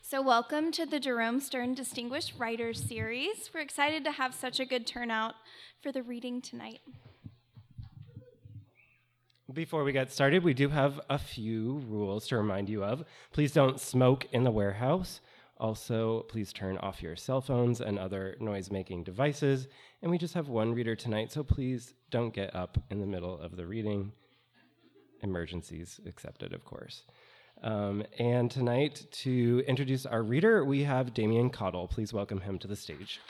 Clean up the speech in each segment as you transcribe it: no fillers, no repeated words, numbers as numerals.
So welcome to the Jerome Stern Distinguished Writers Series. We're excited to have such a good turnout for the reading tonight. Before we get started, we do have a few rules to remind you of. Please don't smoke in the warehouse. Also, please turn off your cell phones and other noise-making devices. And we just have one reader tonight, so please don't get up in the middle of the reading. Emergencies accepted, of course. And tonight, to introduce our reader, we have Damian Cottle. Please welcome him to the stage.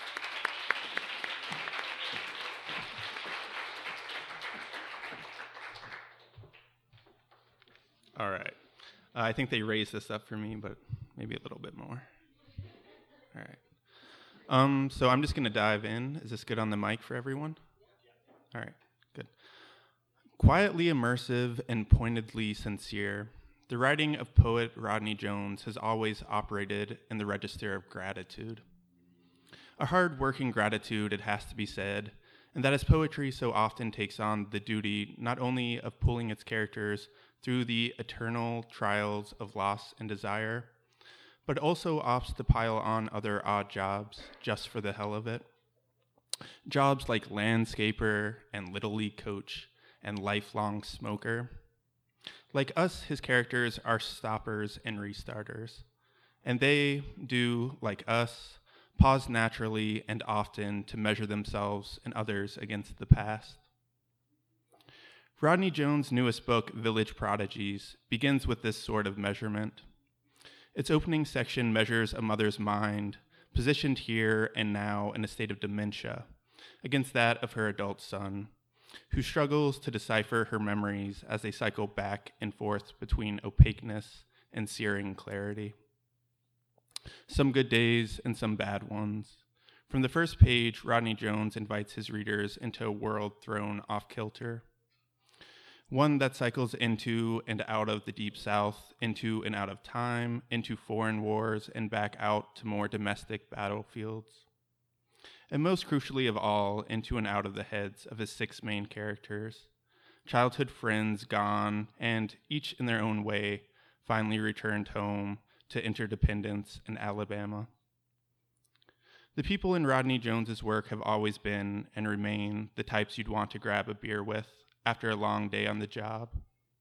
All right. I think they raised this up for me, but maybe a little bit more. All right. So I'm just going to dive in. Is this good on the mic for everyone? All right, good. Quietly immersive and pointedly sincere, the writing of poet Rodney Jones has always operated in the register of gratitude. A hard-working gratitude, it has to be said, and that his poetry so often takes on the duty not only of pulling its characters through the eternal trials of loss and desire, but also opts to pile on other odd jobs just for the hell of it. Jobs like landscaper and Little League coach and lifelong smoker. Like us, his characters are stoppers and restarters, and they do, like us, pause naturally and often to measure themselves and others against the past. Rodney Jones' newest book, Village Prodigies, begins with this sort of measurement. Its opening section measures a mother's mind, positioned here and now in a state of dementia, against that of her adult son, who struggles to decipher her memories as they cycle back and forth between opaqueness and searing clarity. Some good days and some bad ones. From the first page, Rodney Jones invites his readers into a world thrown off kilter. One that cycles into and out of the Deep South, into and out of time, into foreign wars, and back out to more domestic battlefields. And most crucially of all, into and out of the heads of his 6 main characters, childhood friends gone, and each in their own way, finally returned home to interdependence in Alabama. The people in Rodney Jones's work have always been, and remain, the types you'd want to grab a beer with after a long day on the job.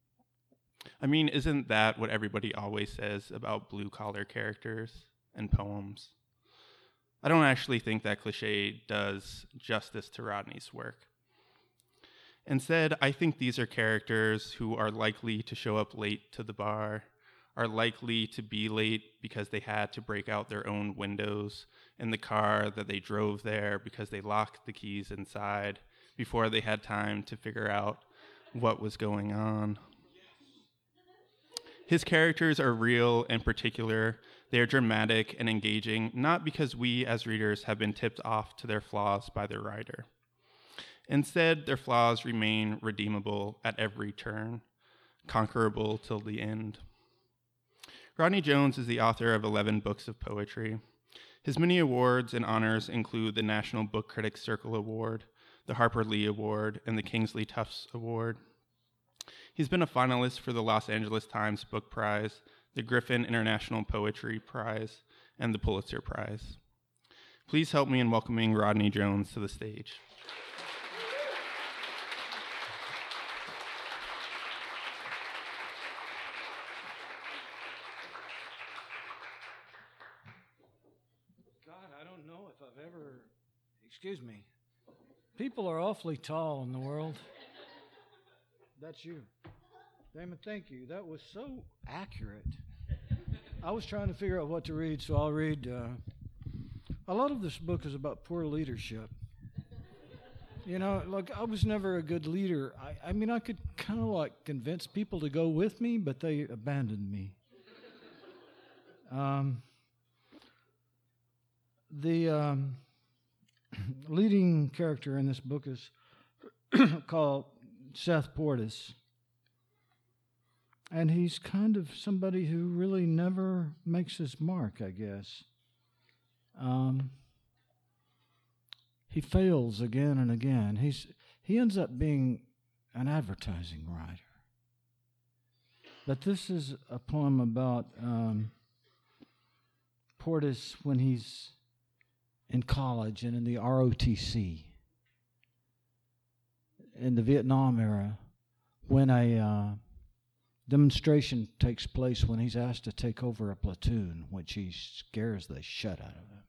I mean, isn't that what everybody always says about blue-collar characters and poems? I don't actually think that cliche does justice to Rodney's work. Instead, I think these are characters who are likely to show up late to the bar, are likely to be late because they had to break out their own windows in the car that they drove there because they locked the keys inside before they had time to figure out what was going on. His characters are real and particular. They are dramatic and engaging, not because we as readers have been tipped off to their flaws by the writer. Instead, their flaws remain redeemable at every turn, conquerable till the end. Rodney Jones is the author of 11 books of poetry. His many awards and honors include the National Book Critics Circle Award, the Harper Lee Award, and the Kingsley Tufts Award. He's been a finalist for the Los Angeles Times Book Prize, the Griffin International Poetry Prize, and the Pulitzer Prize. Please help me in welcoming Rodney Jones to the stage. God, I don't know if I've ever, excuse me, people are awfully tall in the world. That's you. Damon, thank you. That was so accurate. I was trying to figure out what to read, so I'll read. A lot of this book is about poor leadership. You know, look, I was never a good leader. I mean, I could kind of like convince people to go with me, but they abandoned me. The leading character in this book is called Seth Portis. And he's kind of somebody who really never makes his mark, I guess. He fails again and again. He ends up being an advertising writer. But this is a poem about Portis when he's in college and in the ROTC in the Vietnam era, when a demonstration takes place when he's asked to take over a platoon, which he scares the shit out of him.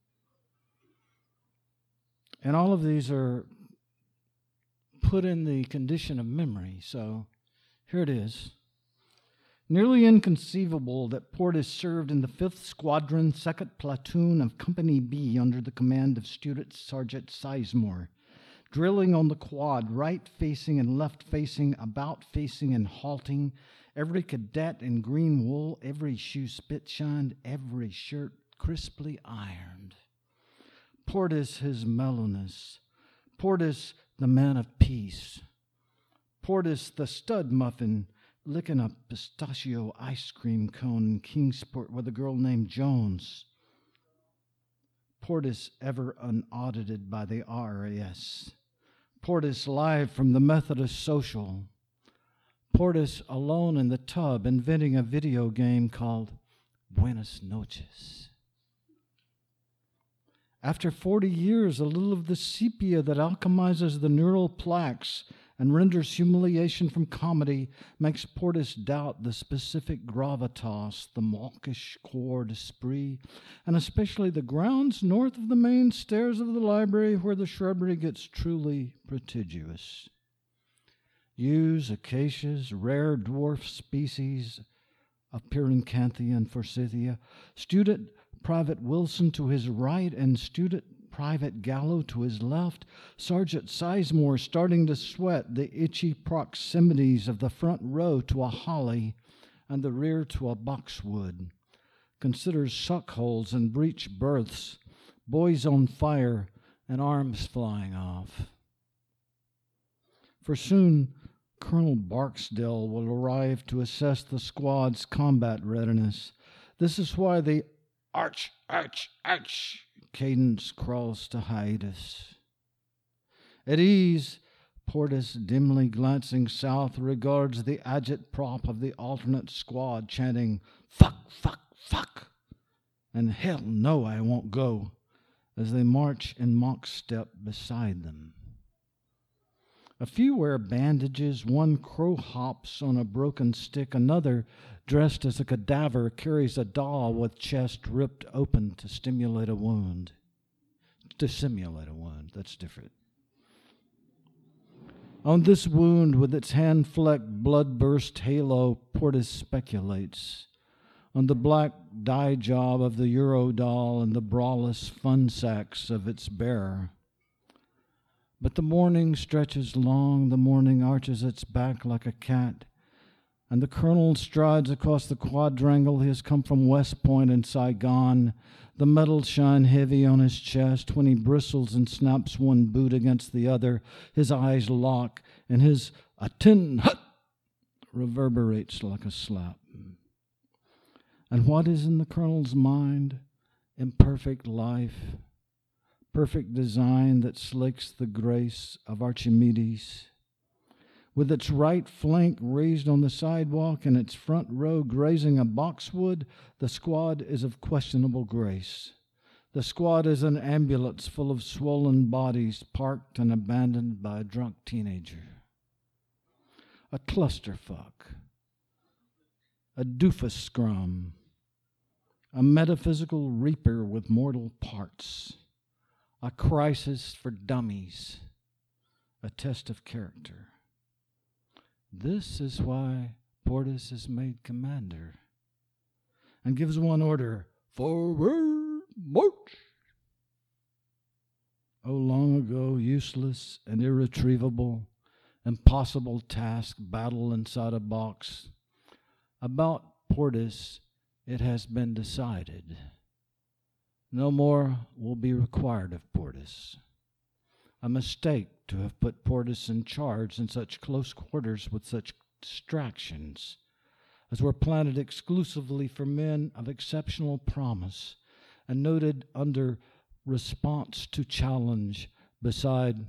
And all of these are put in the condition of memory. So here it is. Nearly inconceivable that Portis served in the 5th Squadron, 2nd Platoon of Company B under the command of Sergeant Sizemore, drilling on the quad, right-facing and left-facing, about-facing and halting, every cadet in green wool, every shoe spit-shined, every shirt crisply ironed. Portis, his mellowness. Portis, the man of peace. Portis, the stud muffin, licking a pistachio ice cream cone in Kingsport with a girl named Jones. Portis, ever unaudited by the RAS. Portis, live from the Methodist Social. Portis, alone in the tub, inventing a video game called Buenas Noches. After 40 years, a little of the sepia that alchemizes the neural plaques and renders humiliation from comedy makes Portis doubt the specific gravitas, the mawkish corps d'esprit, and especially the grounds north of the main stairs of the library where the shrubbery gets truly prodigious. Yews, acacias, rare dwarf species of Pyrancanthia and Forsythia, Student Private Wilson to his right and Student Private Gallo to his left, Sergeant Sizemore starting to sweat the itchy proximities of the front row to a holly and the rear to a boxwood, considers suckholes and breech berths, boys on fire and arms flying off. For soon Colonel Barksdale will arrive to assess the squad's combat readiness. This is why the arch cadence crawls to hiatus. At ease, Portis, dimly glancing south, regards the agit-prop of the alternate squad chanting, "Fuck, fuck, fuck," and "Hell no, I won't go," as they march in mock step beside them. A few wear bandages, one crow hops on a broken stick, another, dressed as a cadaver, carries a doll with chest ripped open to simulate a wound, that's different. On this wound, with its hand-flecked, blood-burst halo, Portis speculates. On the black dye job of the Euro doll and the braless fun sacks of its bearer. But the morning stretches long, the morning arches its back like a cat, and the colonel strides across the quadrangle. He has come from West Point and Saigon. The metals shine heavy on his chest when he bristles and snaps one boot against the other. His eyes lock, and his "Atten hut" reverberates like a slap. And what is in the colonel's mind? Imperfect life, perfect design that slakes the grace of Archimedes. With its right flank raised on the sidewalk and its front row grazing a boxwood, the squad is of questionable grace. The squad is an ambulance full of swollen bodies parked and abandoned by a drunk teenager. A clusterfuck. A doofus scrum. A metaphysical reaper with mortal parts. A crisis for dummies. A test of character. This is why Portis is made commander and gives one order, "Forward, march!" Oh, long ago, useless and irretrievable, impossible task, battle inside a box. About Portis, it has been decided. No more will be required of Portis. A mistake to have put Portis in charge in such close quarters with such distractions as were planted exclusively for men of exceptional promise and noted under response to challenge beside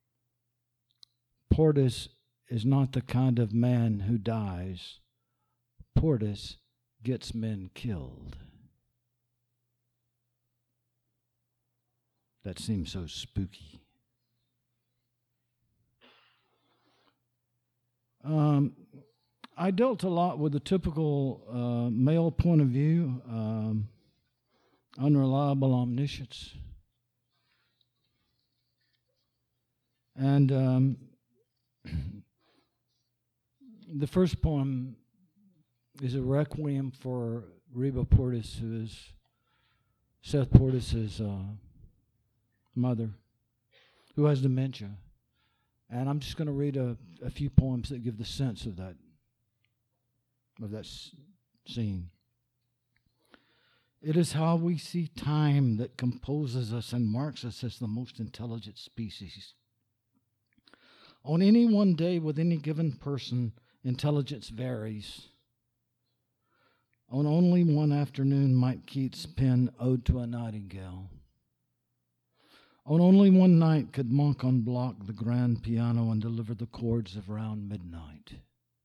Portis is not the kind of man who dies. Portis gets men killed. that seem so spooky. I dealt a lot with the typical male point of view, unreliable omniscience. And the first poem is a requiem for Reba Portis, who is Seth Portis's mother, who has dementia. And I'm just going to read a few poems that give the sense of that scene. It is how we see time that composes us and marks us as the most intelligent species. On any one day with any given person, intelligence varies. On only one afternoon might Keats pen Ode to a Nightingale. On only one night could Monk unblock the grand piano and deliver the chords of Round Midnight.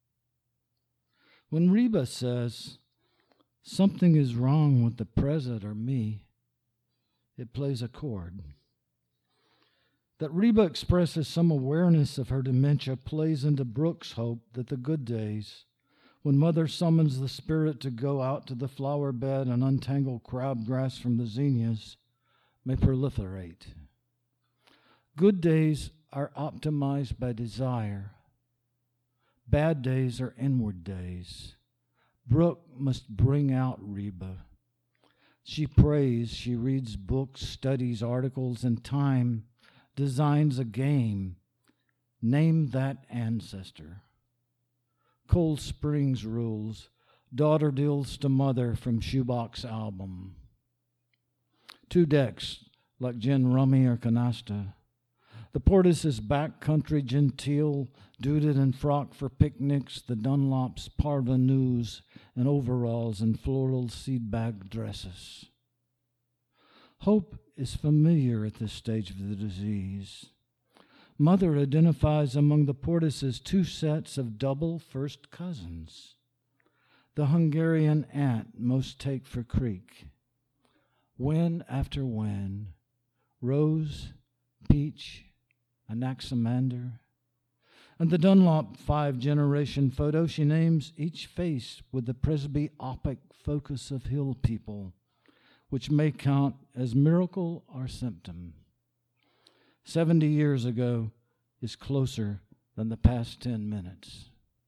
When Reba says, something is wrong with the present or me, it plays a chord. That Reba expresses some awareness of her dementia plays into Brooks' hope that the good days, when Mother summons the spirit to go out to the flower bed and untangle crabgrass from the zinnias, may proliferate. Good days are optimized by desire. Bad days are inward days. Brooke must bring out Reba. She prays, she reads books, studies articles, and time designs a game. Name that ancestor. Cold Springs rules. Daughter deals to mother from Shoebox album. 2 decks, like gin rummy or canasta. The Portis' backcountry genteel, duded and frock for picnics, the Dunlops parvenus and overalls and floral seed bag dresses. Hope is familiar at this stage of the disease. Mother identifies among the Portis' 2 sets of double first cousins. The Hungarian aunt most take for Creek. When after when, Rose, Peach, Anaximander, and the Dunlop 5-generation photo, she names each face with the presbyopic focus of hill people, which may count as miracle or symptom. 70 years ago is closer than the past 10 minutes.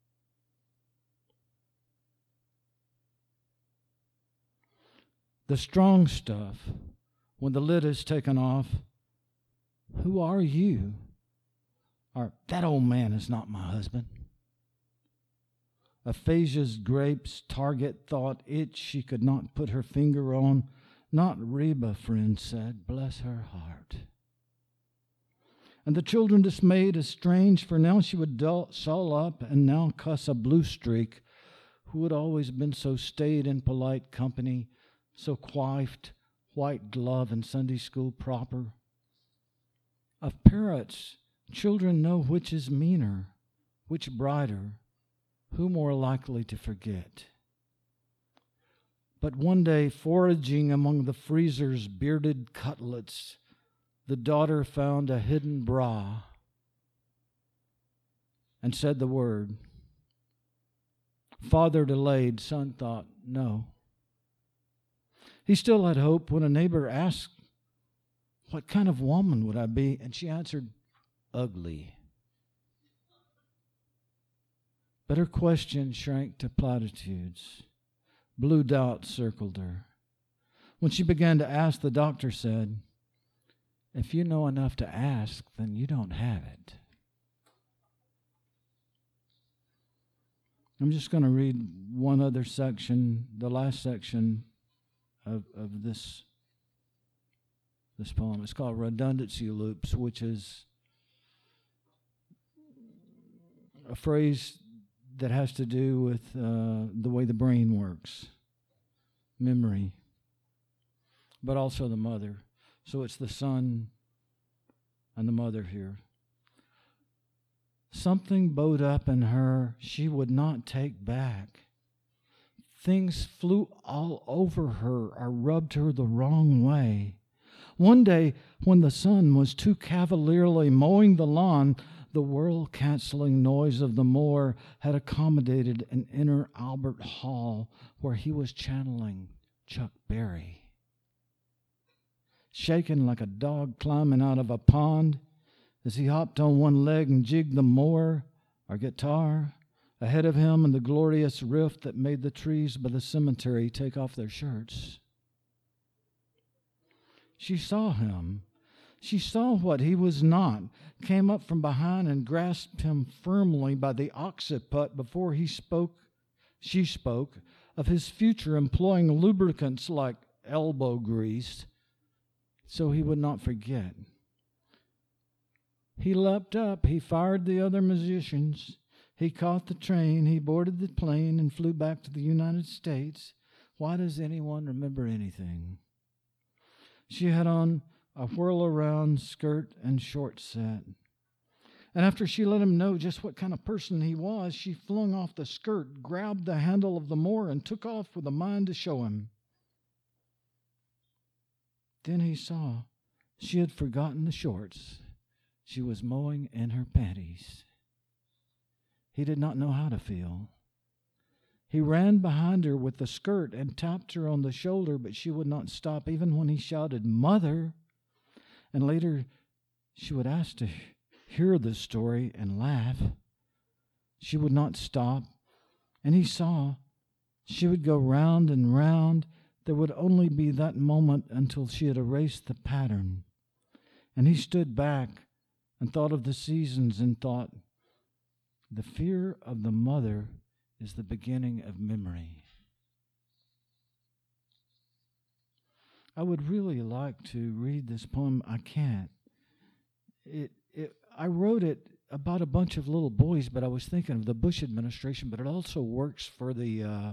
The strong stuff, when the lid is taken off, who are you? Or, that old man is not my husband. Aphasia's grapes, target thought, itch she could not put her finger on. Not Reba, friend said, bless her heart. And the children dismayed, estranged, for now she would sol up and now cuss a blue streak, who had always been so staid in polite company, so coiffed, white glove and Sunday school proper. Of parrots, children know which is meaner, which brighter, who more likely to forget. But one day, foraging among the freezer's bearded cutlets, the daughter found a hidden bra and said the word. Father delayed, son thought, no. He still had hope when a neighbor asked, what kind of woman would I be? And she answered, ugly. But her question shrank to platitudes. Blue doubt circled her. When she began to ask, the doctor said, if you know enough to ask, then you don't have it. I'm just going to read one other section, the last section of this poem. It's called Redundancy Loops, which is a phrase that has to do with the way the brain works, memory, but also the mother. So it's the son and the mother here. Something bowed up in her she would not take back. Things flew all over her or rubbed her the wrong way. One day, when the sun was too cavalierly mowing the lawn, the world-canceling noise of the moor had accommodated an inner Albert Hall where he was channeling Chuck Berry. Shaken like a dog climbing out of a pond, as he hopped on one leg and jigged the mower or guitar, ahead of him in the glorious rift that made the trees by the cemetery take off their shirts. She saw him. She saw what he was not, came up from behind and grasped him firmly by the occiput before she spoke of his future employing lubricants like elbow grease so he would not forget. He leapt up, he fired the other musicians, he caught the train, he boarded the plane and flew back to the United States. Why does anyone remember anything? She had on a whirl-around skirt and short set. And after she let him know just what kind of person he was, she flung off the skirt, grabbed the handle of the mower, and took off with a mind to show him. Then he saw she had forgotten the shorts. She was mowing in her panties. He did not know how to feel. He ran behind her with the skirt and tapped her on the shoulder, but she would not stop, even when he shouted, "Mother!" And later she would ask to hear the story and laugh. She would not stop, and he saw she would go round and round. There would only be that moment until she had erased the pattern. And he stood back and thought of the seasons and thought, the fear of the mother is the beginning of memory. I would really like to read this poem. I can't. I wrote it about a bunch of little boys, but I was thinking of the Bush administration, but it also works for the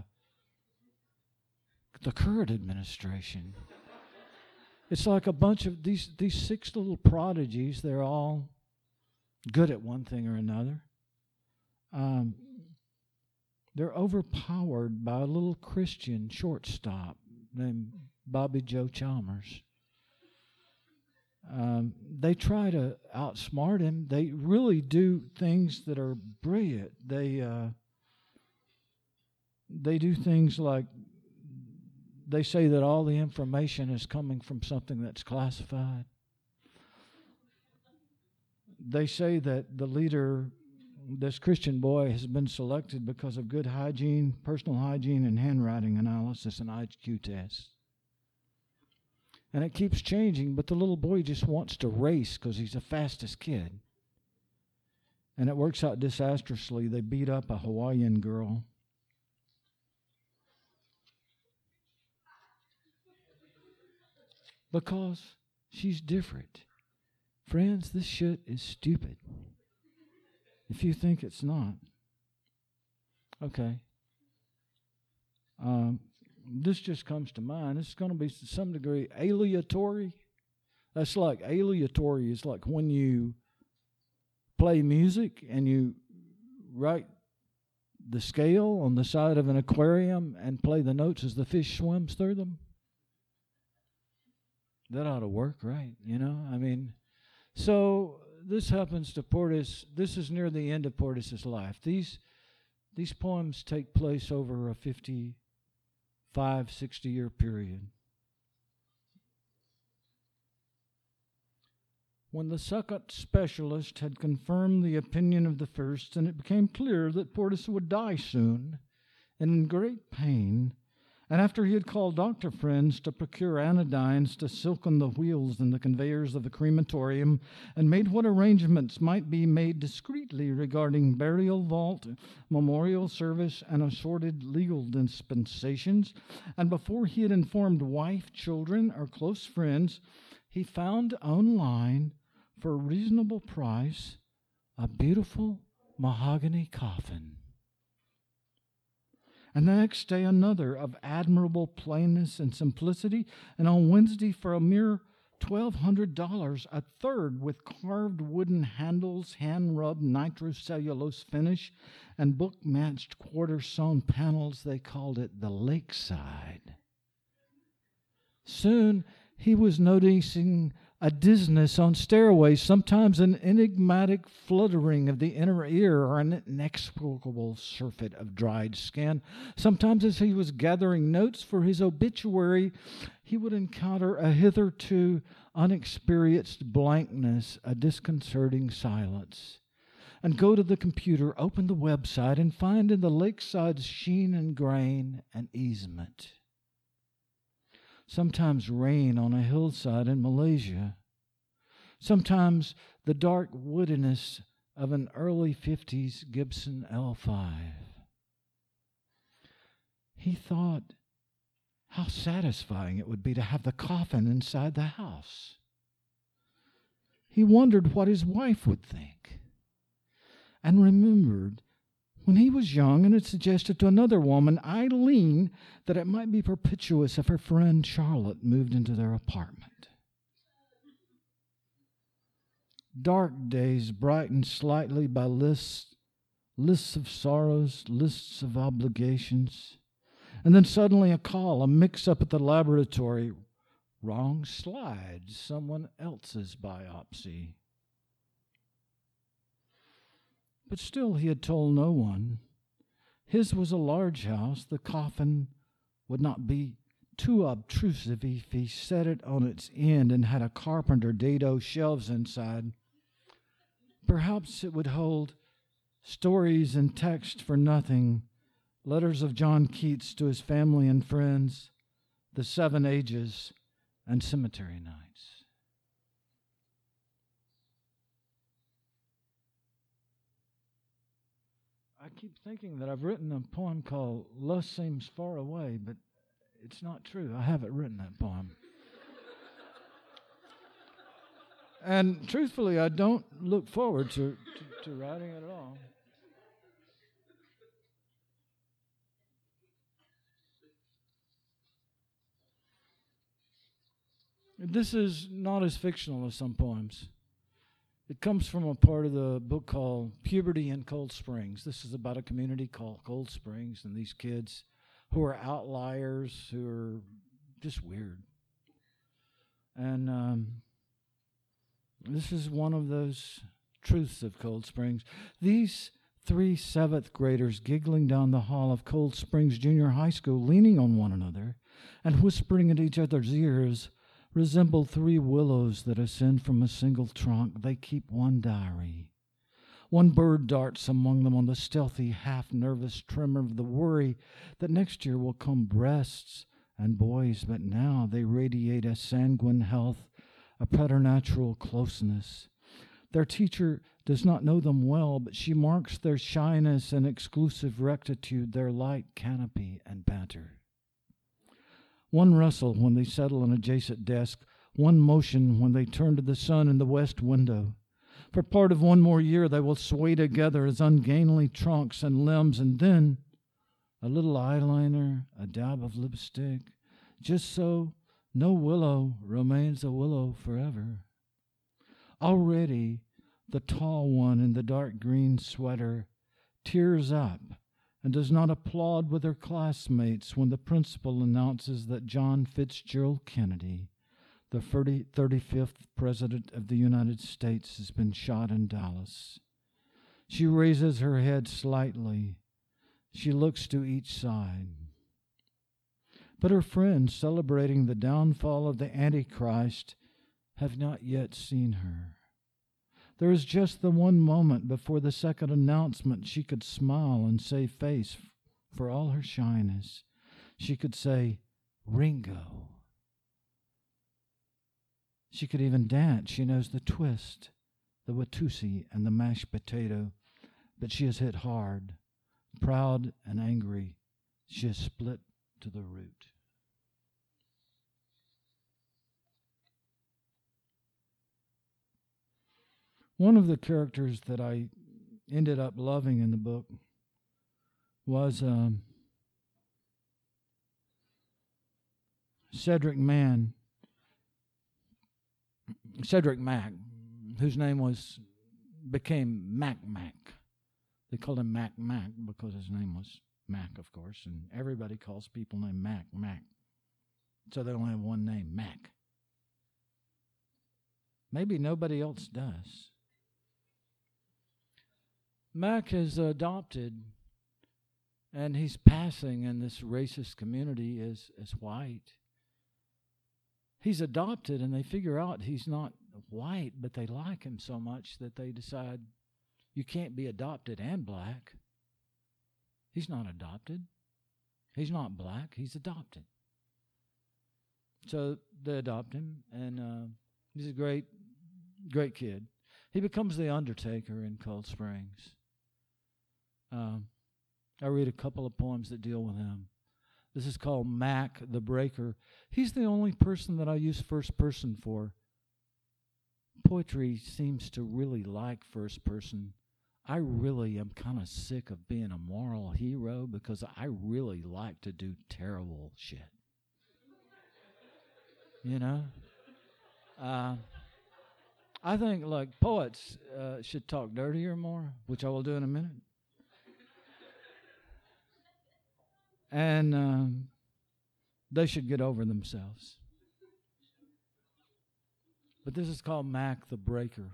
current administration. It's like a bunch of these 6 little prodigies. They're all good at one thing or another. They're overpowered by a little Christian shortstop named Bobby Joe Chalmers. They try to outsmart him. They really do things that are brilliant. They do things like they say that all the information is coming from something that's classified. They say that the leader, this Christian boy, has been selected because of good hygiene, personal hygiene, and handwriting analysis and IQ tests. And it keeps changing, but the little boy just wants to race because he's the fastest kid. And it works out disastrously. They beat up a Hawaiian girl. Because she's different. Friends, this shit is stupid. If you think it's not. Okay. This just comes to mind. It's going to be to some degree aleatory. That's like aleatory is like when you play music and you write the scale on the side of an aquarium and play the notes as the fish swims through them. That ought to work, right? You know, I mean, so this happens to Portis. This is near the end of Portis's life. These poems take place over a 60-year period. When the second specialist had confirmed the opinion of the first, and it became clear that Portis would die soon and in great pain, and after he had called doctor friends to procure anodynes to silken the wheels and the conveyors of the crematorium, and made what arrangements might be made discreetly regarding burial vault, memorial service, and assorted legal dispensations, and before he had informed wife, children, or close friends, he found online, for a reasonable price, a beautiful mahogany coffin. And the next day another of admirable plainness and simplicity, and on Wednesday for a mere $1,200, a third with carved wooden handles, hand-rubbed nitrocellulose finish, and book-matched quarter-sewn panels. They called it the Lakeside. Soon he was noticing a dizziness on stairways, sometimes an enigmatic fluttering of the inner ear or an inexplicable surfeit of dried skin. Sometimes, as he was gathering notes for his obituary, he would encounter a hitherto unexperienced blankness, a disconcerting silence, and go to the computer, open the website, and find in the lakeside's sheen and grain an easement. Sometimes rain on a hillside in Malaysia. Sometimes the dark woodiness of an early 50s Gibson L5. He thought how satisfying it would be to have the coffin inside the house. He wondered what his wife would think, and remembered when he was young and had suggested to another woman, Eileen, that it might be propitious if her friend Charlotte moved into their apartment. Dark days brightened slightly by lists of sorrows, lists of obligations, and then suddenly a call, a mix-up at the laboratory. Wrong slide, someone else's biopsy. But still he had told no one. His was a large house. The coffin would not be too obtrusive if he set it on its end and had a carpenter dado shelves inside. Perhaps it would hold stories and text for nothing, letters of John Keats to his family and friends, the 7 ages, and cemetery nights. I keep thinking that I've written a poem called Love Seems Far Away, but it's not true. I haven't written that poem. And truthfully, I don't look forward to writing it at all. This is not as fictional as some poems. It comes from a part of the book called Puberty in Cold Springs. This is about a community called Cold Springs and these kids who are outliers, who are just weird. And this is one of those truths of Cold Springs. These 3 7th graders giggling down the hall of Cold Springs Junior High School, leaning on one another and whispering at each other's ears, resemble 3 willows that ascend from a single trunk. They keep one diary. One bird darts among them on the stealthy, half-nervous tremor of the worry that next year will come breasts and boys, but now they radiate a sanguine health, a preternatural closeness. Their teacher does not know them well, but she marks their shyness and exclusive rectitude, their light canopy and banter. One rustle when they settle an adjacent desk, one motion when they turn to the sun in the west window. For part of one more year they will sway together as ungainly trunks and limbs, and then a little eyeliner, a dab of lipstick, just so no willow remains a willow forever. Already the tall one in the dark green sweater tears up and does not applaud with her classmates when the principal announces that John Fitzgerald Kennedy, the 35th President of the United States, has been shot in Dallas. She raises her head slightly. She looks to each side. But her friends celebrating the downfall of the Antichrist have not yet seen her. There is just the one moment before the second announcement she could smile and save face for all her shyness. She could say, Ringo. She could even dance. She knows the twist, the Watusi, and the mashed potato. But she is hit hard, proud and angry. She is split to the root. One of the characters that I ended up loving in the book was Cedric Mack, whose name became Mac. They called him Mac because his name was Mac, of course, and everybody calls people named Mac. So they only have one name, Mac. Maybe nobody else does. Mac is adopted, and he's passing in this racist community as white. He's adopted, and they figure out he's not white, but they like him so much that they decide you can't be adopted and black. He's not adopted. He's not black. He's adopted. So they adopt him, and he's a great kid. He becomes the undertaker in Cold Springs. I read a couple of poems that deal with him. This is called Mac the Breaker. He's the only person that I use first person for. Poetry seems to really like first person. I really am kind of sick of being a moral hero because I really like to do terrible shit. You know? I think, like, poets should talk dirtier more, which I will do in a minute. And they should get over themselves. But this is called Mac the Breaker.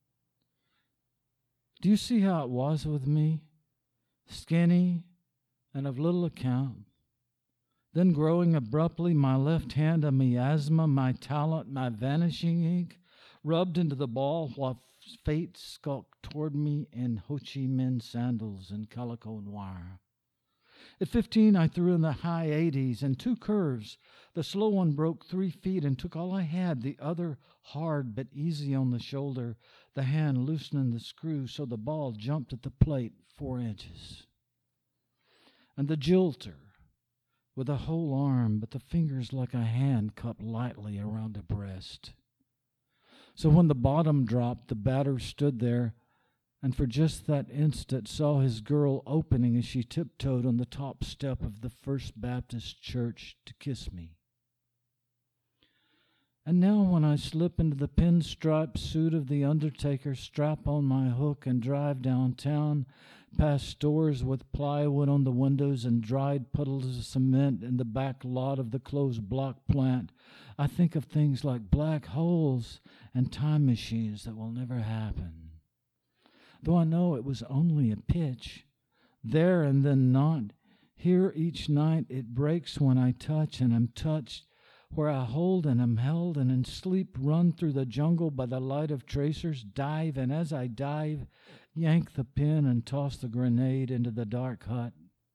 Do you see how it was with me? Skinny and of little account. Then growing abruptly, my left hand a miasma, my talent, my vanishing ink, rubbed into the ball while fate skulked toward me in Ho Chi Minh sandals and calico noir. At 15, I threw in the high 80s and 2 curves. The slow one broke 3 feet and took all I had, the other hard but easy on the shoulder, the hand loosening the screw so the ball jumped at the plate 4 inches. And the jilter, with a whole arm, but the fingers like a hand cupped lightly around a breast. So when the bottom dropped, the batter stood there, and for just that instant saw his girl opening as she tiptoed on the top step of the First Baptist Church to kiss me. And now when I slip into the pinstripe suit of the undertaker, strap on my hook and drive downtown, past stores with plywood on the windows and dried puddles of cement in the back lot of the closed block plant, I think of things like black holes and time machines that will never happen. Though I know it was only a pitch, there and then not, here each night it breaks when I touch and am touched, where I hold and am held, and in sleep run through the jungle by the light of tracers, dive, and as I dive, yank the pin and toss the grenade into the dark hut.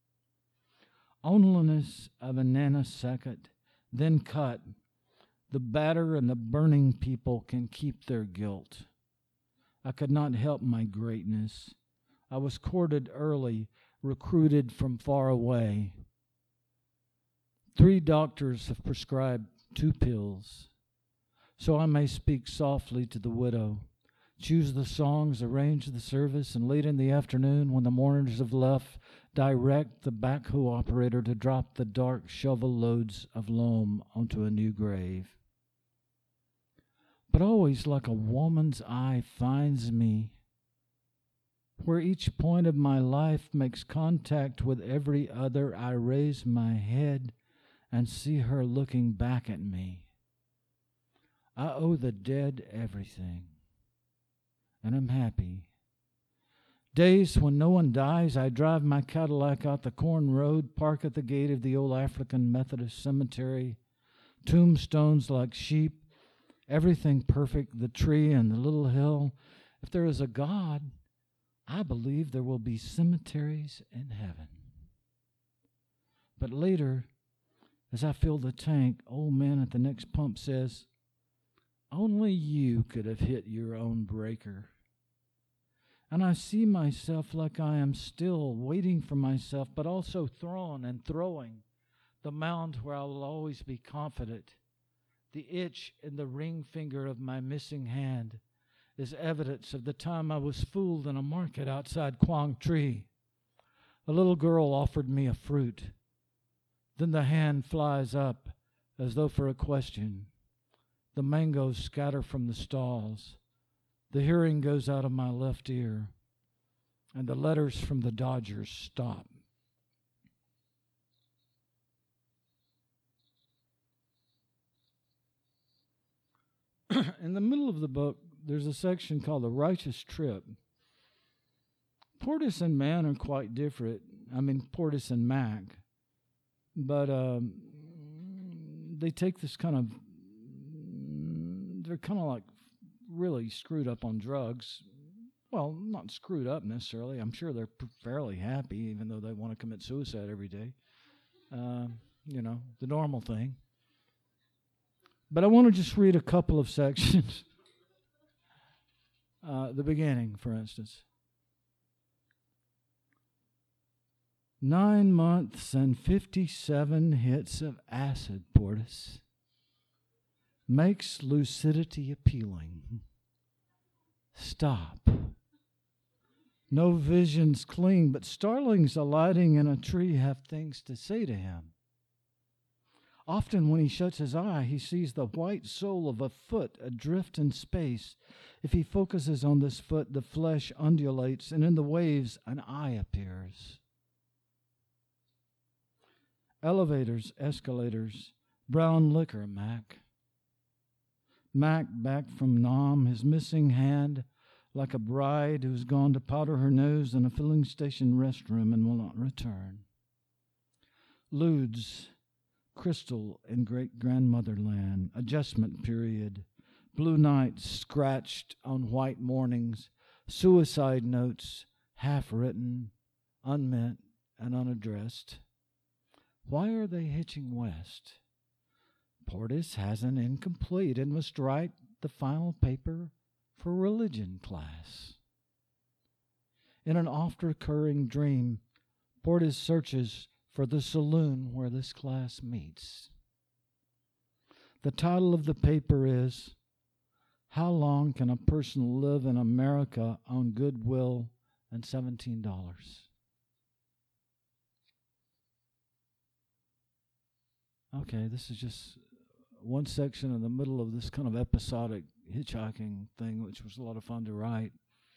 Onliness of a nanosecond, then cut. The batter and the burning people can keep their guilt. I could not help my greatness. I was courted early, recruited from far away. 3 doctors have prescribed 2 pills, so I may speak softly to the widow, choose the songs, arrange the service, and late in the afternoon, when the mourners have left, direct the backhoe operator to drop the dark shovel loads of loam onto a new grave. But always like a woman's eye finds me, where each point of my life makes contact with every other, I raise my head and see her looking back at me. I owe the dead everything, and I'm happy. Days when no one dies, I drive my Cadillac out the Corn Road, park at the gate of the old African Methodist cemetery, tombstones like sheep, everything perfect, the tree and the little hill. If there is a God, I believe there will be cemeteries in heaven. But later, as I fill the tank, old man at the next pump says, only you could have hit your own breaker. And I see myself like I am still waiting for myself, but also thrown and throwing the mound where I will always be confident. The itch in the ring finger of my missing hand is evidence of the time I was fooled in a market outside Quang Tri. A little girl offered me a fruit. Then the hand flies up as though for a question. The mangoes scatter from the stalls. The hearing goes out of my left ear, and the letters from the Dodgers stop. in the middle of the book, there's a section called The Righteous Trip. Portis and Mann are quite different. I mean, Portis and Mac. But they take this kind of, they're kind of like really screwed up on drugs. Well, not screwed up necessarily. I'm sure they're fairly happy, even though they want to commit suicide every day. The normal thing. But I want to just read a couple of sections. The beginning, for instance. 9 months and 57 hits of acid, Portis. Makes lucidity appealing. Stop. No visions cling, but starlings alighting in a tree have things to say to him. Often when he shuts his eye, he sees the white sole of a foot adrift in space. If he focuses on this foot, the flesh undulates, and in the waves an eye appears. Elevators, escalators, brown liquor, Mac. Mac back from Nam, his missing hand, like a bride who's gone to powder her nose in a filling station restroom and will not return. Ludes, crystal in great-grandmother land, adjustment period, blue nights scratched on white mornings, suicide notes, half-written, unmeant, and unaddressed. Why are they hitching west? Portis has an incomplete and must write the final paper for religion class. In an oft-recurring dream, Portis searches for the saloon where this class meets. The title of the paper is, How Long Can a Person Live in America on Goodwill and $17? Okay, this is just one section in the middle of this kind of episodic hitchhiking thing, which was a lot of fun to write.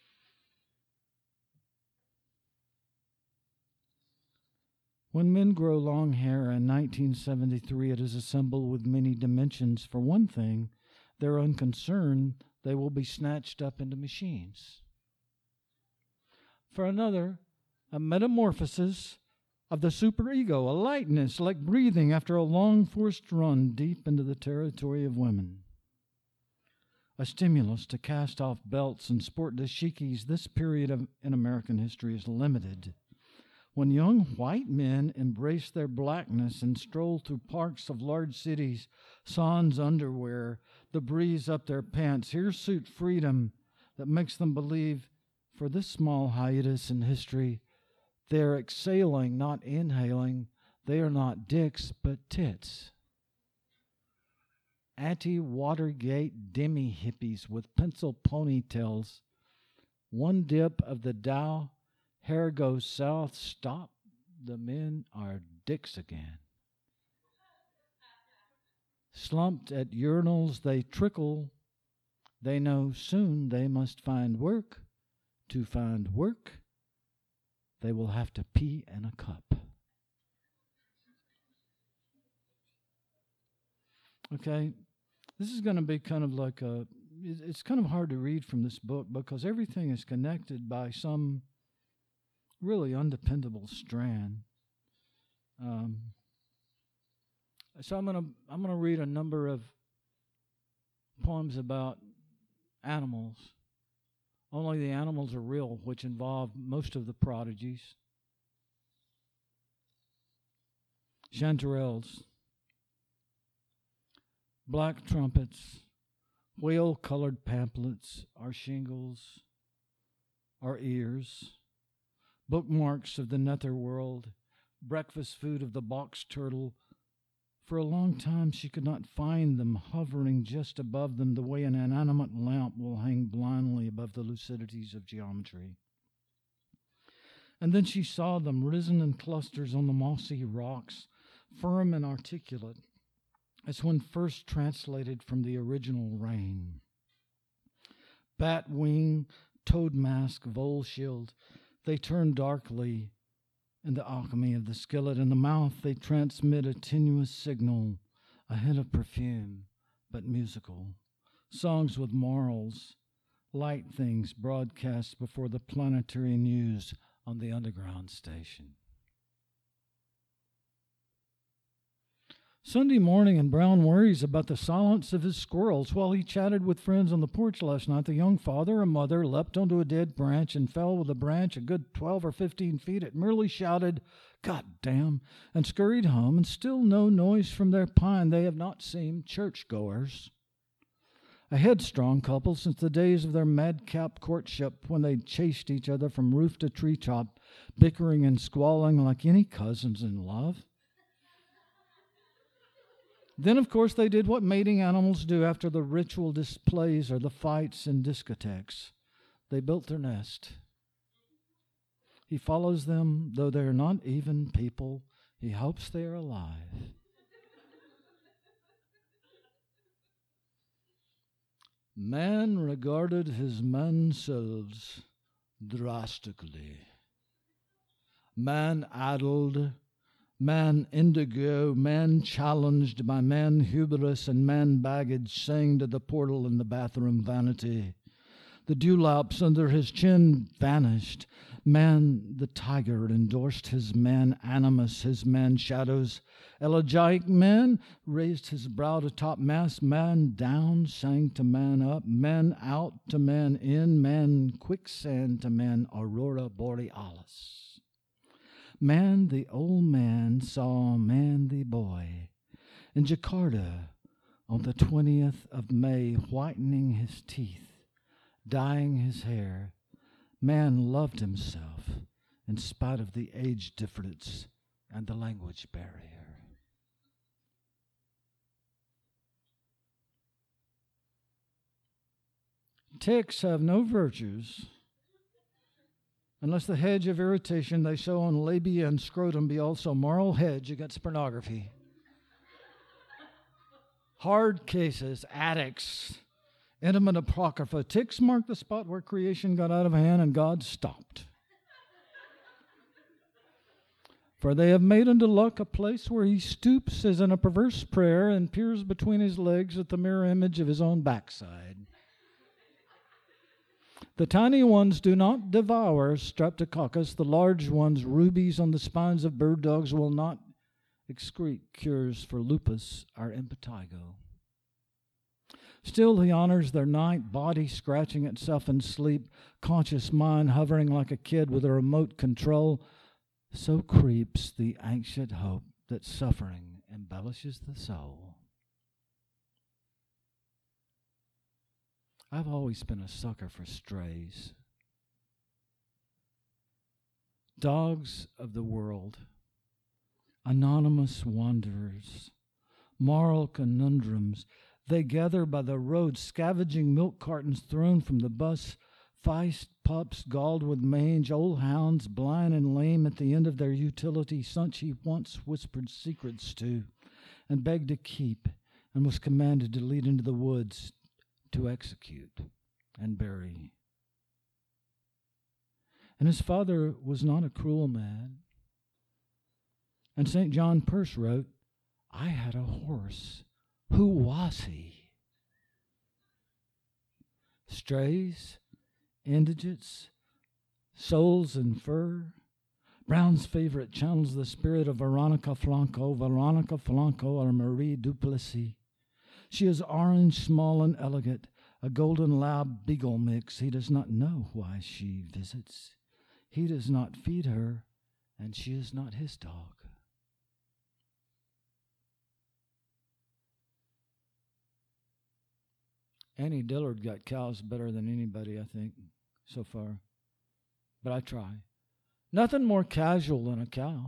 When men grow long hair in 1973, it is a symbol with many dimensions. For one thing, they're unconcerned they will be snatched up into machines. For another, a metamorphosis of the superego, a lightness like breathing after a long forced run deep into the territory of women. A stimulus to cast off belts and sport dashikis, this period in American history is limited. When young white men embrace their blackness and stroll through parks of large cities, sans underwear, the breeze up their pants, hirsute freedom that makes them believe, for this small hiatus in history, they are exhaling, not inhaling. They are not dicks, but tits. Anti-Watergate demi-hippies with pencil ponytails. One dip of the Dow, hair goes south. Stop. The men are dicks again. Slumped at urinals, they trickle. They know soon they must find work. To find work, they will have to pee in a cup. Okay, this is going to be kind of like it's kind of hard to read from this book because everything is connected by some really undependable strand. So I'm gonna read a number of poems about animals. Only the animals are real, which involve most of the prodigies. Chanterelles, black trumpets, whale-colored pamphlets, our shingles, our ears, bookmarks of the netherworld, breakfast food of the box turtle. For a long time she could not find them, hovering just above them the way an inanimate lamp will hang blindly above the lucidities of geometry. And then she saw them risen in clusters on the mossy rocks, firm and articulate, as when first translated from the original rain. Bat wing, toad mask, vole shield, they turn darkly in the alchemy of the skillet. In the mouth they transmit a tenuous signal, a hint of perfume, but musical. songs with morals, light things broadcast before the planetary news on the underground station. Sunday morning, and Brown worries about the silence of his squirrels. While he chatted with friends on the porch last night, the young father and mother leapt onto a dead branch and fell with the branch a good 12 or 15 feet. It merely shouted, "God damn," and scurried home, and still no noise from their pine. They have not seemed churchgoers. A headstrong couple since the days of their madcap courtship, when they chased each other from roof to treetop, bickering and squalling like any cousins in love. Then, of course, they did what mating animals do after the ritual displays or the fights in discotheques. They built their nest. He follows them, though they're not even people. He hopes they are alive. Man regarded his manselves drastically. Man addled, man indigo, man challenged by man hubris and man baggage, saying to the portal in the bathroom vanity. The dewlaps under his chin vanished. Man, the tiger, endorsed his man animus, his man shadows. Elegiac man raised his brow to top mass. Man down sang to man up. Man out to man in. Man quicksand to man aurora borealis. Man the old man saw man the boy in Jakarta on the 20th of May, whitening his teeth, dyeing his hair. Man loved himself in spite of the age difference and the language barrier. Ticks have no virtues unless the hedge of irritation they sow on labia and scrotum be also moral hedge against pornography. Hard cases, addicts, intimate apocrypha. Ticks mark the spot where creation got out of hand and God stopped. For they have made unto luck a place where he stoops as in a perverse prayer and peers between his legs at the mirror image of his own backside. The tiny ones do not devour Streptococcus. The large ones, rubies on the spines of bird dogs, will not excrete cures for lupus or impetigo. Still he honors their night, body scratching itself in sleep, conscious mind hovering like a kid with a remote control. So creeps the ancient hope that suffering embellishes the soul. I've always been a sucker for strays. Dogs of the world, anonymous wanderers, moral conundrums. They gather by the road, scavenging milk cartons thrown from the bus, feist pups galled with mange, old hounds blind and lame at the end of their utility, such he once whispered secrets to and begged to keep, and was commanded to lead into the woods to execute and bury. And his father was not a cruel man. And St. John Peirce wrote, I had a horse. Who was he? Strays, indigents, souls in fur. Brown's favorite channels the spirit of Veronica Flanco or Marie Duplessis. She is orange, small, and elegant, a golden lab beagle mix. He does not know why she visits. He does not feed her, and she is not his dog. Annie Dillard got cows better than anybody, I think, so far. But I try. Nothing more casual than a cow.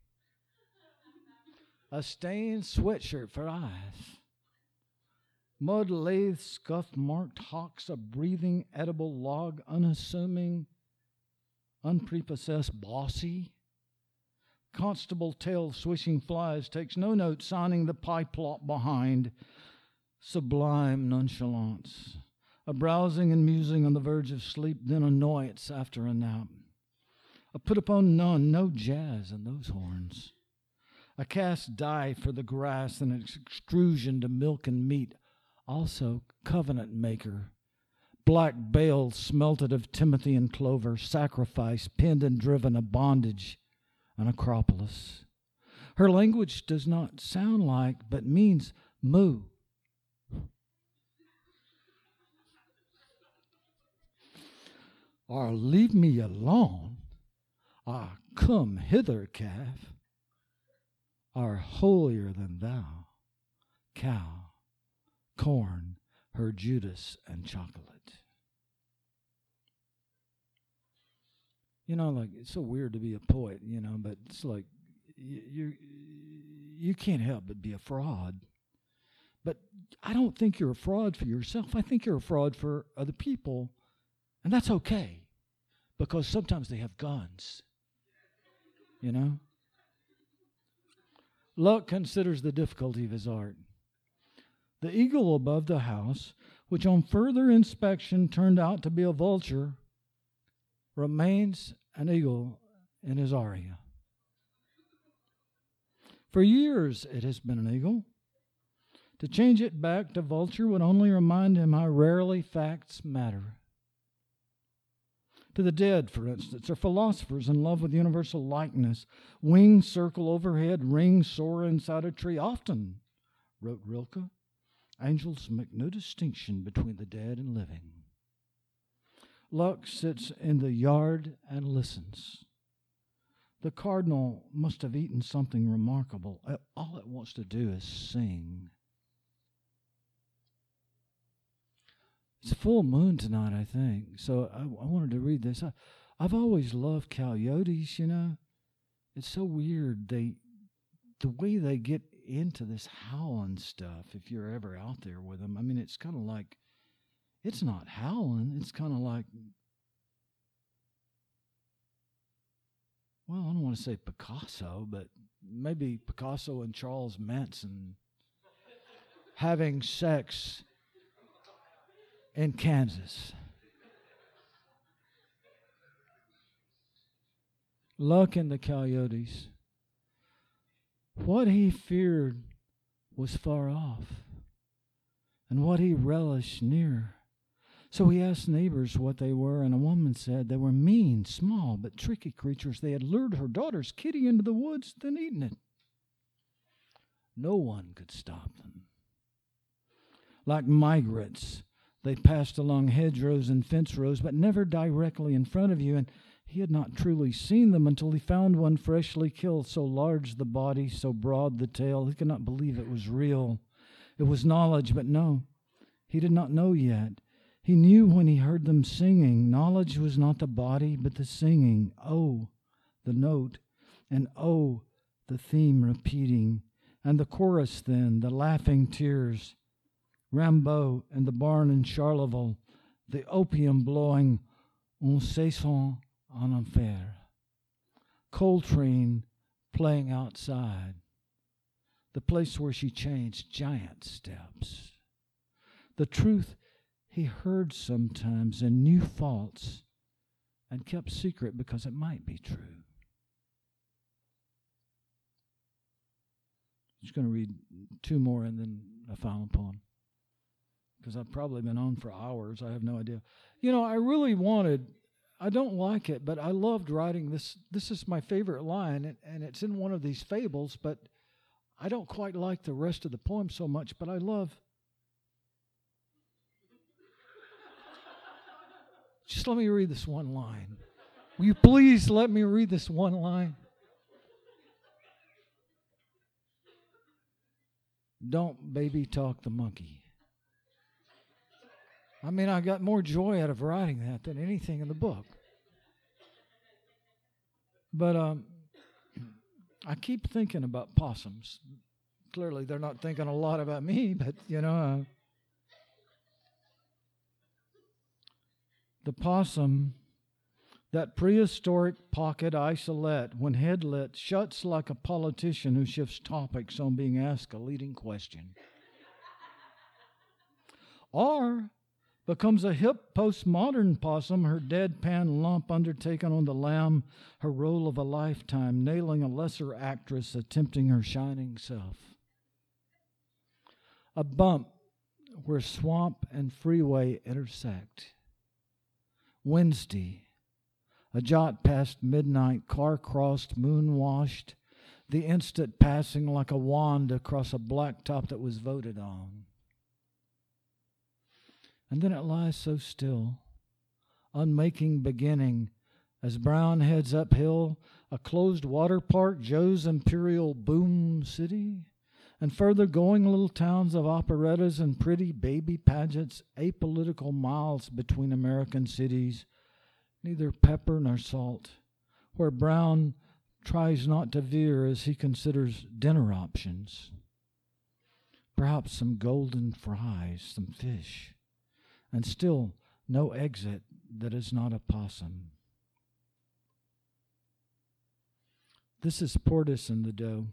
A stained sweatshirt for eyes. Mud lathe, scuff-marked hocks, a breathing, edible log, unassuming, unprepossessed, bossy. Constable tail swishing flies, takes no note, signing the pie plot behind. Sublime nonchalance. A browsing and musing on the verge of sleep, then annoyance after a nap. A put upon none, no jazz in those horns. A cast die for the grass and an extrusion to milk and meat. also covenant maker, black bale smelted of timothy and clover, sacrifice, penned and driven, a bondage, an acropolis. Her language does not sound like, but means moo. Or leave me alone. Ah, come hither, calf. Are holier than thou, cow, corn, her Judas and chocolate. You know, like, it's so weird to be a poet, you know, but it's like you can't help but be a fraud. But I don't think you're a fraud for yourself. I think you're a fraud for other people, and that's okay, because sometimes they have guns, you know. Luck considers the difficulty of his art. The eagle above the house, which on further inspection turned out to be a vulture, remains an eagle in his aria. For years it has been an eagle. To change it back to vulture would only remind him how rarely facts matter. To the dead, for instance, are philosophers in love with universal likeness. Wings circle overhead, rings soar inside a tree. Often, wrote Rilke, angels make no distinction between the dead and living. Luck sits in the yard and listens. The cardinal must have eaten something remarkable. All it wants to do is sing. It's a full moon tonight, I think. So I wanted to read this. I've always loved coyotes, you know. It's so weird. The way they get into this howling stuff, if you're ever out there with them, I mean, it's kind of like, it's not howling. It's kind of like, well, I don't want to say Picasso, but maybe Picasso and Charles Manson having sex in Kansas. Luck and the coyotes. What he feared was far off, and what he relished near. So he asked neighbors what they were, and a woman said they were mean, small, but tricky creatures. They had lured her daughter's kitty into the woods, then eaten it. No one could stop them. Like migrants, they passed along hedgerows and fence rows, but never directly in front of you, and he had not truly seen them until he found one freshly killed, so large the body, so broad the tail. He could not believe it was real. It was knowledge, but no, he did not know yet. He knew when he heard them singing. Knowledge was not the body, but the singing. Oh, the note, and oh, the theme repeating, and the chorus then, the laughing tears. Rimbaud in the barn in Charleville, the opium blowing Un saison en enfer. Coltrane playing outside, the place where she changed giant steps. The truth he heard sometimes and knew false and kept secret because it might be true. I'm just going to read two more and then a final poem, because I've probably been on for hours. I have no idea. You know, I don't like it, but I loved writing this. This is my favorite line, and it's in one of these fables, but I don't quite like the rest of the poem so much, but I love. Just let me read this one line. Will you please let me read this one line? Don't baby talk the monkey. I mean, I got more joy out of writing that than anything in the book. But I keep thinking about possums. Clearly, they're not thinking a lot about me, but, you know. The possum, that prehistoric pocket isolate, when head lit, shuts like a politician who shifts topics on being asked a leading question. Or becomes a hip postmodern possum, her deadpan lump undertaken on the lamb, her role of a lifetime, nailing a lesser actress attempting her shining self. A bump where swamp and freeway intersect. Wednesday, a jot past midnight, car crossed, moon washed, the instant passing like a wand across a blacktop that was voted on. And then it lies so still, unmaking beginning, as Brown heads uphill, a closed water park, Joe's Imperial Boom City, and further going little towns of operettas and pretty baby pageants, apolitical miles between American cities, neither pepper nor salt, where Brown tries not to veer as he considers dinner options. Perhaps some golden fries, some fish, and still no exit that is not a possum. This is Portis in the dough.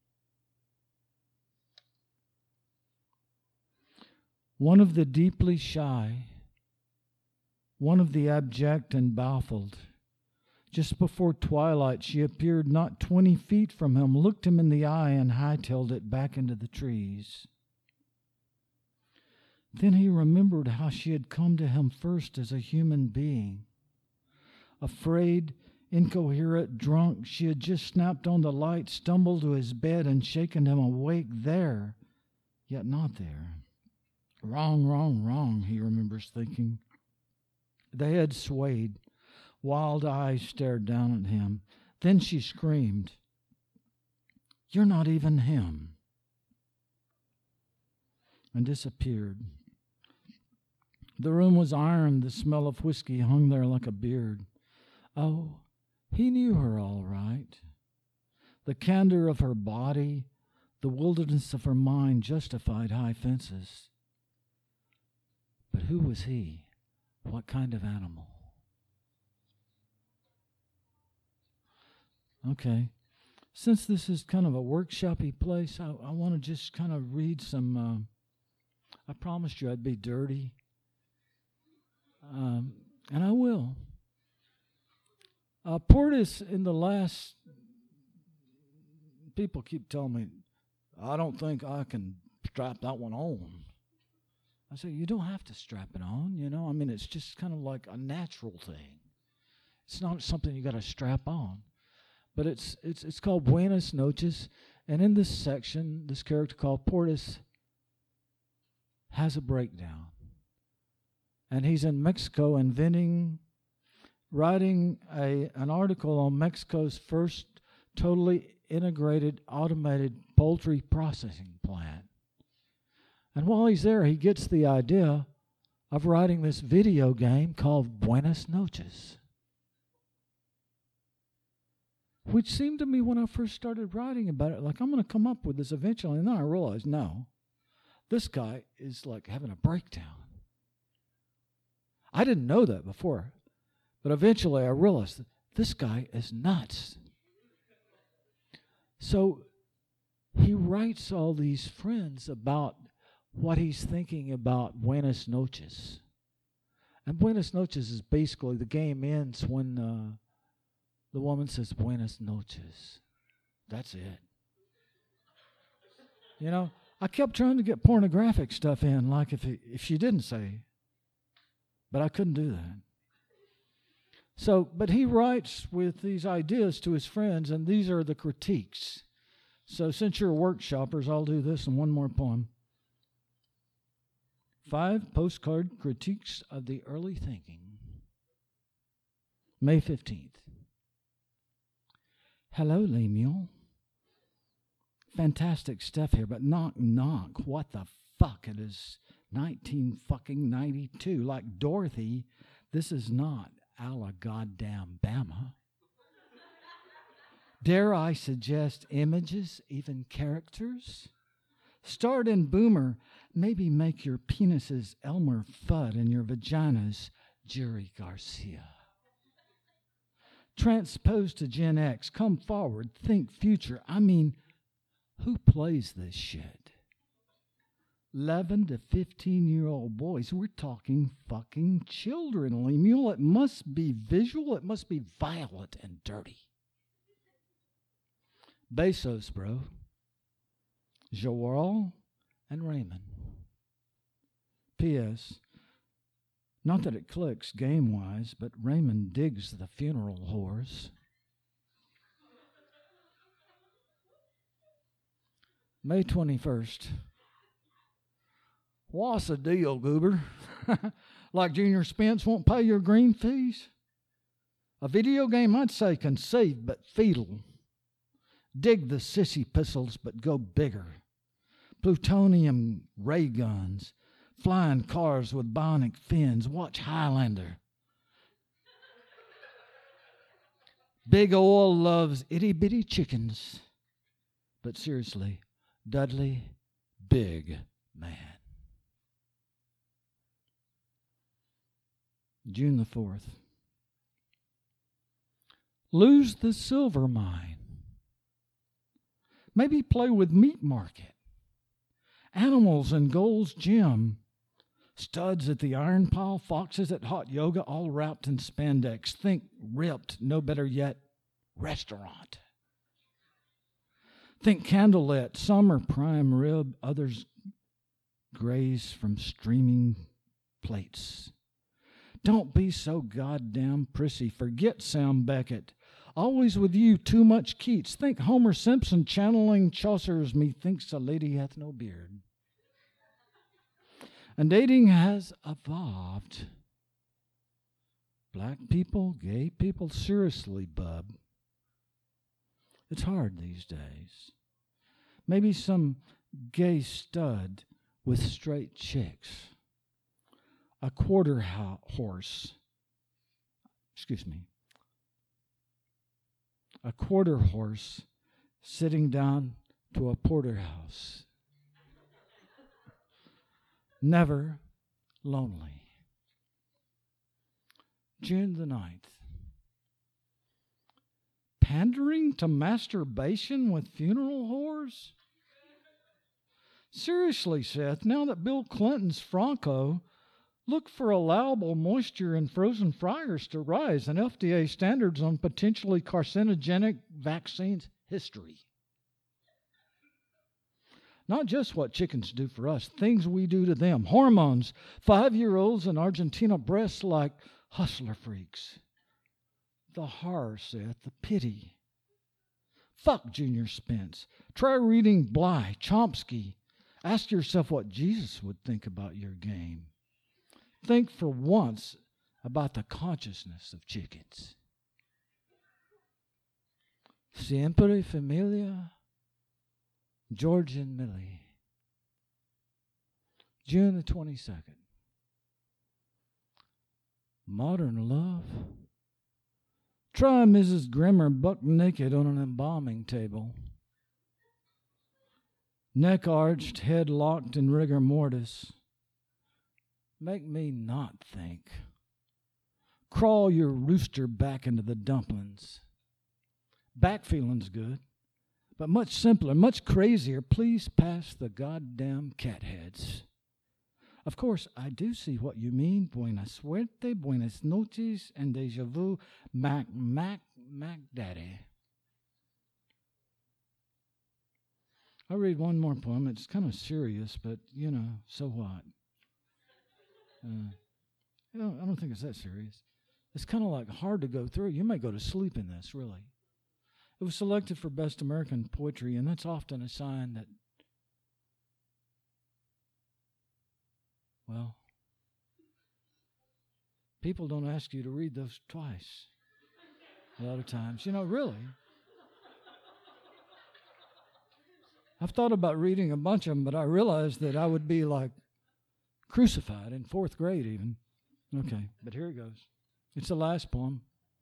One of the deeply shy, one of the abject and baffled. Just before twilight, she appeared not 20 feet from him, looked him in the eye, and hightailed it back into the trees. Then he remembered how she had come to him first as a human being. Afraid, incoherent, drunk, she had just snapped on the light, stumbled to his bed, and shaken him awake there, yet not there. Wrong, wrong, wrong, he remembers thinking. The head swayed. Wild eyes stared down at him. Then she screamed, "You're not even him," and disappeared. The room was iron. The smell of whiskey hung there like a beard. Oh, he knew her all right. The candor of her body, the wilderness of her mind justified high fences. But who was he? What kind of animal? Okay. Since this is kind of a workshop-y place, I want to just kind of read some, I promised you I'd be dirty. And I will. Portis, in the last, people keep telling me, I don't think I can strap that one on. I say, you don't have to strap it on, you know. I mean, it's just kind of like a natural thing. It's not something you got to strap on. But it's called Buenas Noches, and in this section, this character called Portis has a breakdown. And he's in Mexico writing an article on Mexico's first totally integrated automated poultry processing plant. And while he's there, he gets the idea of writing this video game called Buenas Noches, which seemed to me when I first started writing about it, like I'm going to come up with this eventually. And then I realized, no, this guy is like having a breakdown. I didn't know that before, but eventually I realized that this guy is nuts. So he writes all these friends about what he's thinking about Buenas Noches. And Buenas Noches is basically, the game ends when the woman says, Buenas Noches. That's it. You know, I kept trying to get pornographic stuff in, like if she didn't say, but I couldn't do that. So, but he writes with these ideas to his friends, and these are the critiques. So since you're workshoppers, I'll do this and one more poem. 5 postcard critiques of the early thinking. May 15th. Hello, Lemuel. Fantastic stuff here, but knock, knock. What the fuck? It is 1992. Like Dorothy, this is not a la goddamn Bama. Dare I suggest images, even characters? Start in Boomer. Maybe make your penises Elmer Fudd and your vaginas Jerry Garcia. Transpose to Gen X. Come forward. Think future. I mean, who plays this shit? 11 to 15-year-old boys. We're talking fucking children, Lemuel. It must be visual. It must be violent and dirty. Bezos, bro. Joel and Raymond. P.S. Not that it clicks game-wise, but Raymond digs the funeral whores. May 21st. What's the deal, goober? Like Junior Spence won't pay your green fees? A video game, I'd say, conceived but fetal. Dig the sissy pistols, but go bigger. Plutonium ray guns, flying cars with bionic fins. Watch Highlander. Big Oil loves itty-bitty chickens. But seriously, Dudley, big man. June the 4th. Lose the silver mine. Maybe play with Meat Market. Animals in Gold's Gym. Studs at the Iron Pile, foxes at Hot Yoga, all wrapped in spandex. Think ripped, no better yet, restaurant. Think candlelit, some are prime rib, others graze from streaming plates. Don't be so goddamn prissy. Forget Sam Beckett. Always with you, too much Keats. Think Homer Simpson channeling Chaucer's "Methinks a lady hath no beard." And dating has evolved. Black people, gay people, seriously, bub. It's hard these days. Maybe some gay stud with straight chicks. A quarter horse. A quarter horse sitting down to a porterhouse. Never lonely. June the 9th. Pandering to masturbation with funeral whores? Seriously, Seth, now that Bill Clinton's Franco, look for allowable moisture in frozen fryers to rise and FDA standards on potentially carcinogenic vaccines history. Not just what chickens do for us, things we do to them. Hormones, 5-year-olds in Argentina breasts like hustler freaks. The horror, Seth, the pity. Fuck Junior Spence. Try reading Bly, Chomsky. Ask yourself what Jesus would think about your game. Think for once about the consciousness of chickens. Siempre familia, George and Millie. June the 22nd. Modern love. Try Mrs. Grimmer buck naked on an embalming table. Neck arched, head locked in rigor mortis. Make me not think. Crawl your rooster back into the dumplings. Back feeling's good, but much simpler, much crazier. Please pass the goddamn cat heads. Of course, I do see what you mean. Buena suerte, buenas noches, and deja vu. Mac daddy. I'll read one more poem. It's kind of serious, but, so what? I don't think it's that serious. It's kind of like hard to go through. You may go to sleep in this, really. It was selected for Best American Poetry, and that's often a sign that, well, people don't ask you to read those twice. A lot of times, really. I've thought about reading a bunch of them, but I realized that I would be like crucified in 4th grade even. Okay, but here it goes. It's the last poem.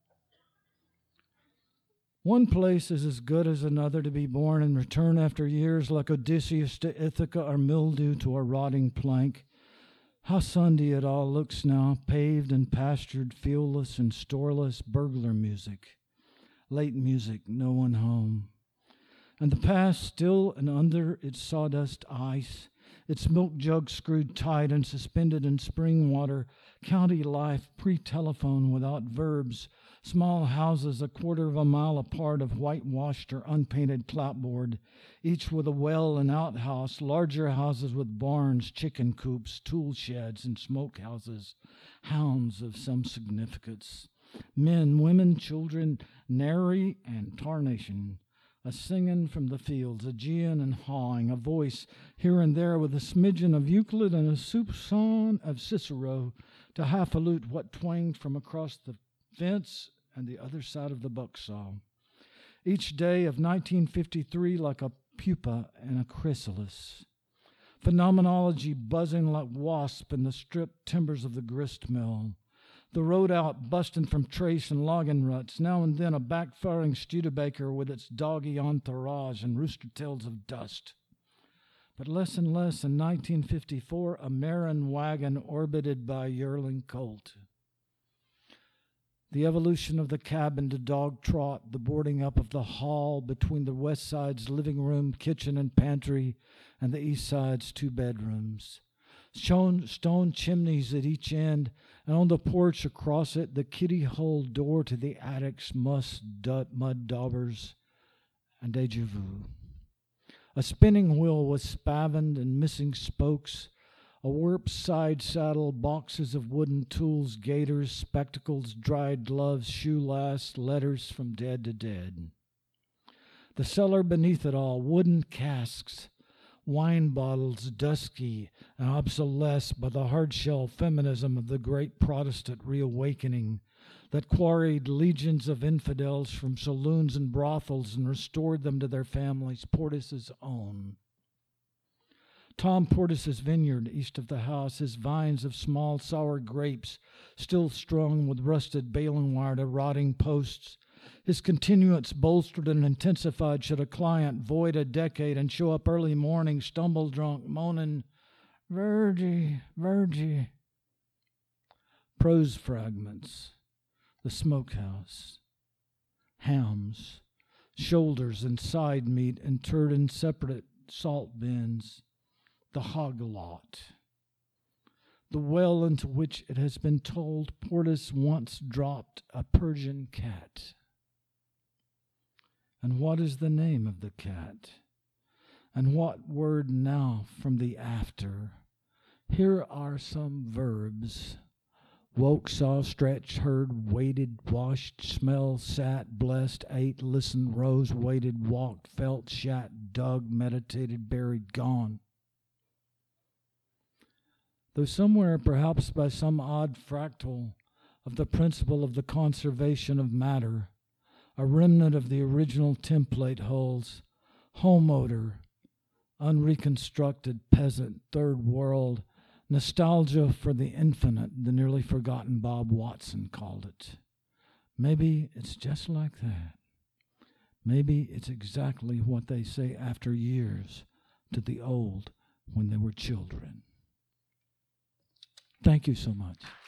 One place is as good as another, to be born and return after years like Odysseus to Ithaca or mildew to a rotting plank. How Sunday it all looks now, paved and pastured, fuelless and storeless, burglar music. Late music, no one home. And the past, still and under its sawdust ice, its milk jug screwed tight and suspended in spring water, county life pre-telephone without verbs, small houses a quarter of a mile apart of whitewashed or unpainted clapboard, each with a well and outhouse, larger houses with barns, chicken coops, tool sheds, and smokehouses, hounds of some significance. Men, women, children, nary and tarnation, a singing from the fields, a geeing and hawing, a voice here and there with a smidgen of Euclid and a soupçon of Cicero to half alute what twanged from across the fence and the other side of the bucksaw. Each day of 1953 like a pupa in a chrysalis. Phenomenology buzzing like wasp in the stripped timbers of the grist mill. The road out busting from trace and logging ruts, now and then a backfiring Studebaker with its doggy entourage and rooster tails of dust. But less and less in 1954, a Marin wagon orbited by a yearling colt. The evolution of the cabin to dog trot, the boarding up of the hall between the west side's living room, kitchen, and pantry, and the east side's 2 bedrooms. Stone chimneys at each end, and on the porch across it, the kitty-hole door to the attic's mud daubers, and déjà vu. A spinning wheel was spavined and missing spokes, a warped side saddle, boxes of wooden tools, gaiters, spectacles, dried gloves, shoe lasts, letters from dead to dead. The cellar beneath it all, wooden casks, wine bottles dusky and obsolesced by the hard-shell feminism of the great Protestant reawakening that quarried legions of infidels from saloons and brothels and restored them to their families, Portis's own. Tom Portis's vineyard east of the house, his vines of small sour grapes still strung with rusted baling wire to rotting posts, his continuance bolstered and intensified should a client void a decade and show up early morning, stumble drunk, moaning, "Virgie, Virgie." Prose fragments, the smokehouse, hams, shoulders and side meat interred in separate salt bins, the hog lot, the well into which it has been told Portis once dropped a Persian cat. And what is the name of the cat? And what word now from the after? Here are some verbs. Woke, saw, stretched, heard, waited, washed, smelled, sat, blessed, ate, listened, rose, waited, walked, felt, shat, dug, meditated, buried, gone. Though somewhere, perhaps by some odd fractal of the principle of the conservation of matter, a remnant of the original template holds home odor, unreconstructed peasant, third world, nostalgia for the infinite, the nearly forgotten Bob Watson called it. Maybe it's just like that. Maybe it's exactly what they say after years to the old when they were children. Thank you so much.